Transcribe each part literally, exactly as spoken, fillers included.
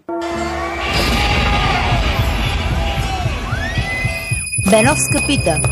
Беновска пита.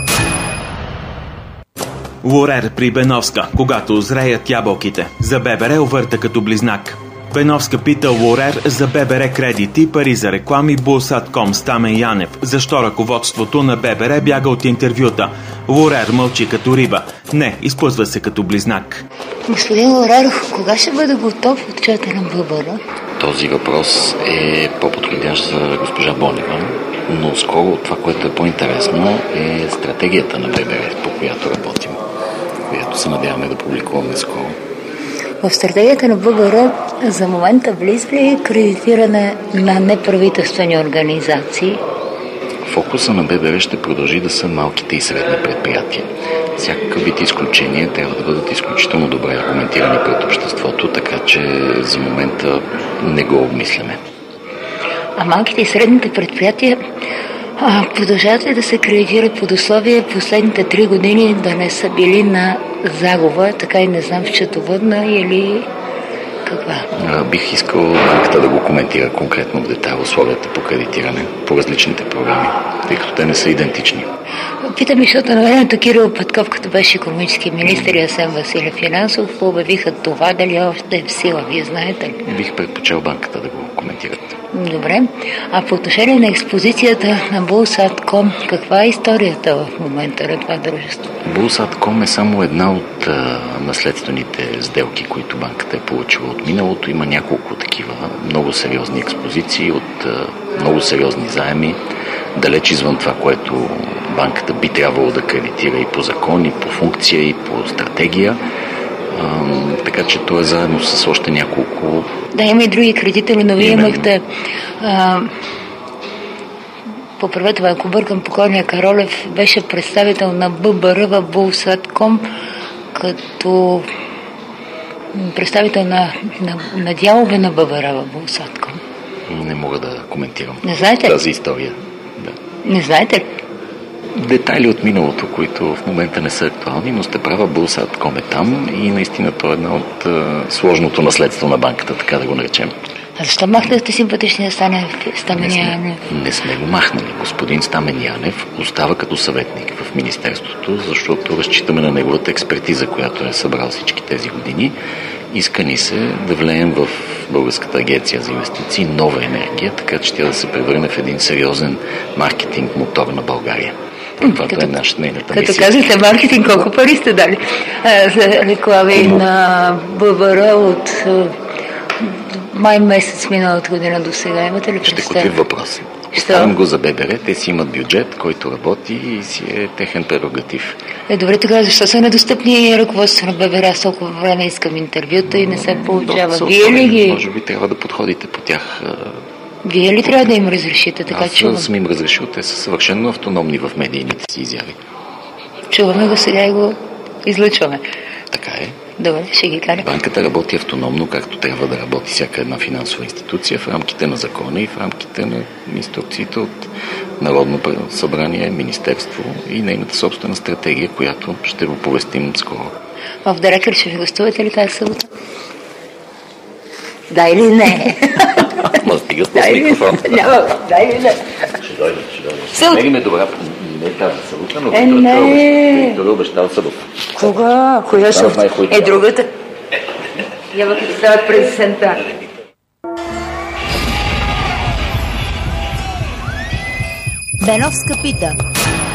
Лорер при Беновска, когато зреят ябълките. За ББР увърта като близнак. Беновска пита Лорер за ББР кредити, пари за реклами, Булсатком, Стамен Янев. Защо ръководството на ББР бяга от интервюта? Лорер мълчи като риба. Не, изплъзва се като близнак. Господин Лорер, кога ще бъде готов отчета на ББР? Този въпрос е по-подходящ за госпожа Бонева, но скоро това, което е по-интересно, е стратегията на ББР, по която работим, която се надяваме да публикуваме скоро. В стратегията на ББР за момента влиза ли кредитиране на неправителствени организации? Фокуса на ББР ще продължи да са малките и средни предприятия. Всякакъв вид изключения трябва да бъдат изключително добре аргументирани пред обществото, така че за момента не го обмисляме. А малките и средните предприятия а, продължават ли да се кредитират под условие последните три години да не са били на загуба, така и не знам счетоводна или каква? А, бих искал банката да го коментира конкретно в детайл условията по кредитиране по различните програми, тъй като те не са идентични. Питам, защото на времето Кирил Петков, като беше икономически министър, и Асен Василев финансов, обявиха това, дали още е в сила, вие знаете ли? Бих предпочел банката да го коментират. Добре. А по отношение на експозицията на Булсатком, каква е историята в момента на това дружество? Булсатком е само една от а, наследствените сделки, които банката е получила от миналото. Има няколко такива много сериозни експозиции от а, много сериозни заеми, далеч извън това, което банката би трябвало да кредитира и по закон, и по функция, и по стратегия. А, така че то е заедно с още няколко... Да, има и други кредитори, но вие имахте... А, поправете ме, ако бъркам, покойния Каролев беше представител на ББР в Булсатком, като представител на, на, на дялове на ББР в Булсатком. Не мога да коментирам Не знаете тази история. Да. Не знаете ли? Детайли от миналото, които в момента не са актуални, но сте права, Булсатком е там и наистина то е една от а, сложното наследство на банката, така да го наречем. А защо махнахте симпатичния Стамен Янев? Не сме го махнали. Господин Стамен Янев остава като съветник в Министерството, защото разчитаме на неговата експертиза, която е събрал всички тези години. Иска ни се да влеем в Българската агенция за инвестиции нова енергия, така че тя да се превърне в един сериозен маркетинг мотор на България. Това като, е нашата нейната като мисия. казвате маркетинг, колко пари сте дали а, за реклами на ББР от а, май месец миналата година до сега? Имате ли представа? Ще котвим въпрос. Оставям го за ББР, те си имат бюджет, който работи и си е техен прерогатив. Е, добре, тогава защо са недостъпни ръководство на ББР? Аз толкова време искам интервюта и не се получава. Вие ли ги? Може би трябва да подходите по тях. Вие ли трябва да им разрешите? Така Аз чувам. съм им разрешил, те са съвършено автономни в медийните си изяви. Чуваме го сега и го излъчваме. Така е. Добре, ще ги карам. Банката работи автономно, както трябва да работи всяка една финансова институция, в рамките на закона и в рамките на инструкциите от Народно събрание, Министерство и нейната собствена стратегия, която ще го повестим скоро. В директор ще ви гостувате ли тази събота? Да или не? Ма стига с този микрофон. Няма, да или не? Ще дойде, ще дойде. Не ги ме добра, не тази събота, но е, не. Виктор е обещал събота. Кога? Коя събота? Е, другата. Няма като стават през сента. Беновска пита.